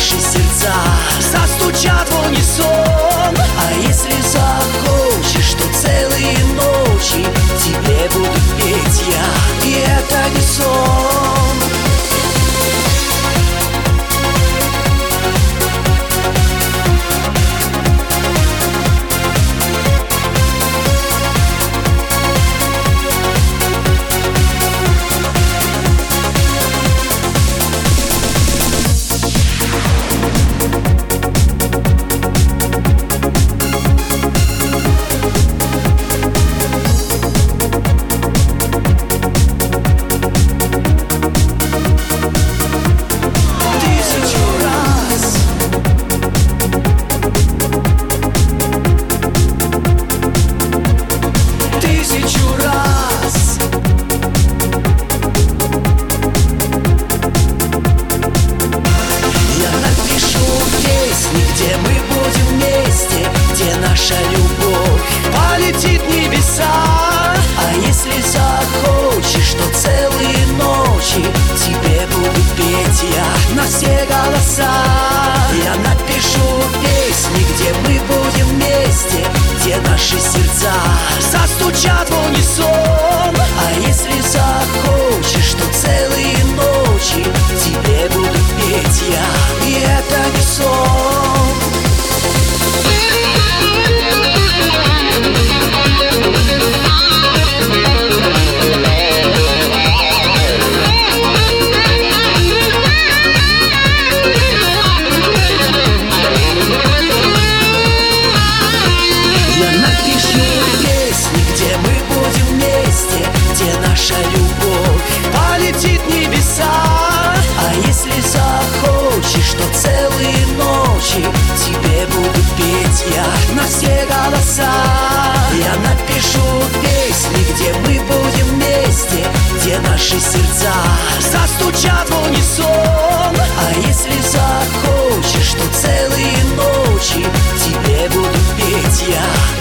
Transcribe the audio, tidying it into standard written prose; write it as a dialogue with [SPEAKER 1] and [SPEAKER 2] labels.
[SPEAKER 1] наши сердца застучат в унисон. А если захочешь, то целые ночи тебе буду петь я, и это не сон. Где мы будем вместе, где наша любовь полетит в небеса. А если захочешь, то целые ночи тебе буду петь я на все голоса. Я напишу песни, где мы будем вместе, где наши сердца застучат в унисон. А если захочешь, то целые ночи тебе буду петь я, и это не сон. Наша любовь полетит в небеса. А если захочешь, то целые ночи тебе буду петь я на все голоса. Я напишу песни, где мы будем вместе, где наши сердца застучат в унисон. А если захочешь, то целые ночи тебе буду петь я.